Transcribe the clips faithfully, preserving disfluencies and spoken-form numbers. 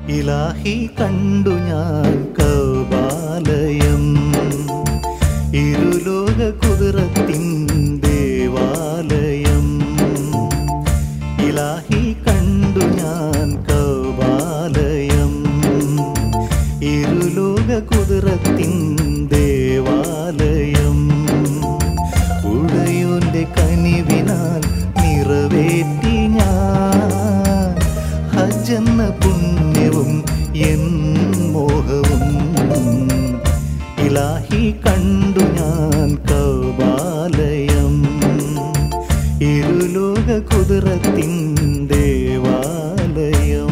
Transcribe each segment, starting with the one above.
ഇലാഹി കണ്ടു ഞാൻ കഅബാലയം, ഇരുലോക കുദ്റത്തിൻ ദേവാലയം. ഇലാഹി കണ്ടു ഞാൻ കഅബാലയം, ഇരുലോക കുദ്റത്തിൻ ദേവാലയം. ഉടയോന്റെ കനിവിനാൽ നിറവേറ്റി ഞാൻ ഹജ്ജെന്ന പുണ്യവും എൻ മോഹവും. ഇലാഹി കണ്ടു ഞാൻ കഅബാലയം, ഇരുലോക കുദ്റത്തിൻ ദേവാലയം.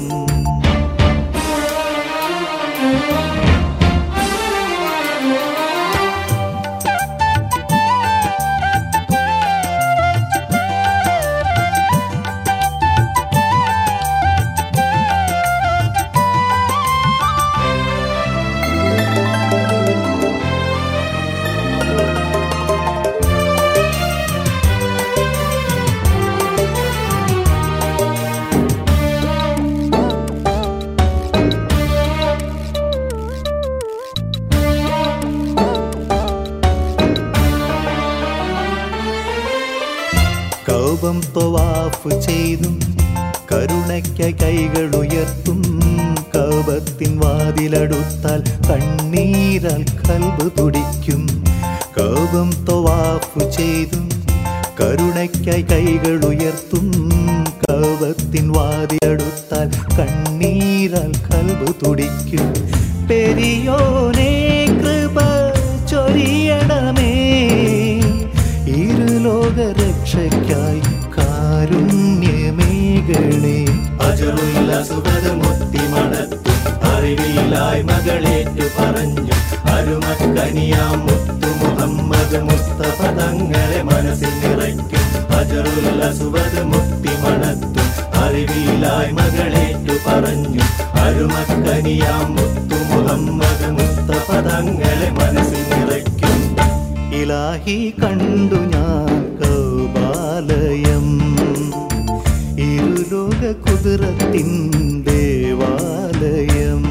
കഅബം തവാഫ് ചെയ്തും കരുണയ്ക്കായി കൈകൾ ഉയർത്തും. കഅബത്തിൻ വാതിലടുത്താൽ കണ്ണീരാൽ ഖൽബ് തുടിക്കും. കഅബം തവാഫ് ചെയ്തും കരുണയ്ക്കായി കൈകൾ ഉയർത്തും. കഅബത്തിൻ വാതിലടുത്താൽ കണ്ണീരാൽ ഖൽബ് തുടിക്കും. പെരിയോനേ കൃപ ചൊരിയണമേ, ഇരുലോക രക്ഷയ്ക്കായി കാരുണ്യമേകണേ. അജറുൽ അസ്വദ് മുത്തി മണത്തു അറിവിലായി മകളേറ്റു പറഞ്ഞു. അരുമക്കനിയാം മുത്തു മുഹമ്മദ് മുസ്തഫ തങ്ങളെ മനസ്സിൽ നിറയ്ക്കും. അജറുൽ അസ്വദ് മുത്തി മണത്തു അറിവിലായി മകളേറ്റു പറഞ്ഞു. അരുമക്കനിയാം മുത്തു മുഹമ്മദ് മുസ്തഫ തങ്ങളെ മനസ്സിൽ നിറയ്ക്കും. ഇലാഹി കണ്ടു ഞാൻ കഅബാലയം, ഇരുലോക കുദ്റത്തിൻ ദേവാലയം.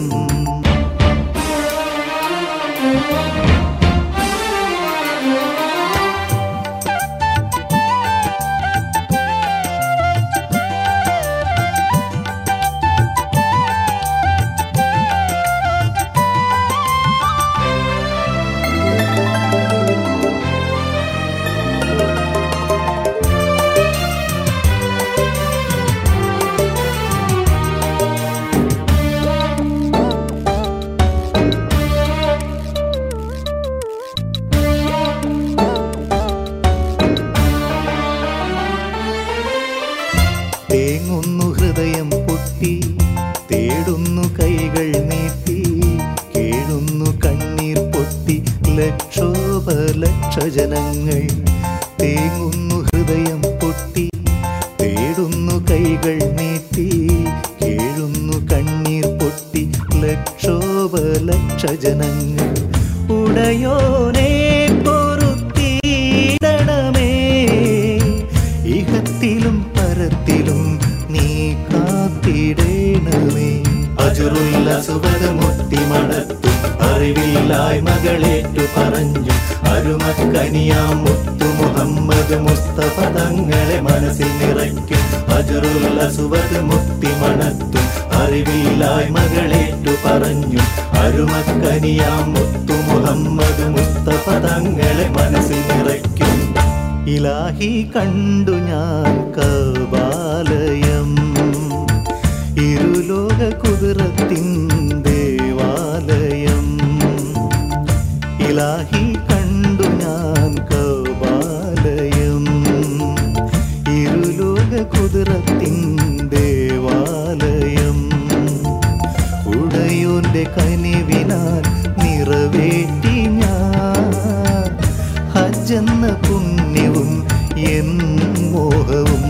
തേങ്ങുന്നു ഹൃദയം പൊട്ടി, തേടുന്നു കൈകൾ നീട്ടി, കേഴുന്നു കണ്ണീർ പൊട്ടി ലക്ഷോപലക്ഷ ജനങ്ങൾ. തേങ്ങുന്നു ഹൃദയം പൊട്ടി, തേടുന്നു കൈകൾ നീട്ടി, കേഴുന്നു കണ്ണീർ പൊട്ടി ലക്ഷോപലക്ഷ ജനങ്ങൾ. ഉടയോനേ പൊറുത്തിടണമേ, ഇഹത്തിലും പരത്തിലും നീ കാത്തിടേണമേ. അജറുൽ അസ്വദ് മുത്തി മണത്തു അറിവിലായി മകളേറ്റു പറഞ്ഞു. അരുമക്കനിയാം മുത്തു മുഹമ്മദ് മുസ്തഫ തങ്ങളെ മനസ്സിൽ നിറയ്ക്കും. അജറുൽ അസ്വദ് മുത്തി മണത്തു അറിവിലായി മകളേറ്റു പറഞ്ഞു. അരുമക്കനിയാം മുത്തു മുഹമ്മദ് മുസ്തഫ തങ്ങളെ മനസ്സിൽ നിറയ്ക്കും. ഇലാഹി കണ്ടു ഞാൻ കഅബാലയം, ഇരുലോക കുദ്റത്തിൻ ദേവാലയം. ഇലാഹി കണ്ടു ഞാൻ കഅബാലയം, ഇരുലോക കുദ്റത്തിൻ ദേവാലയം. ഉടയോന്റെ കനിവിനാൽ നിറവേറ്റി ഞാൻ ഹജ്ജെന്ന പുണ്യവും എൻ മോഹവും.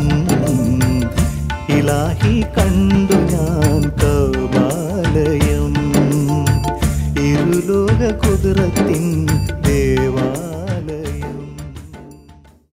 ഇലാഹി കണ്ടു ഞാൻ കഅബാലയം, ഇരുലോക കുദ്റത്തിൻ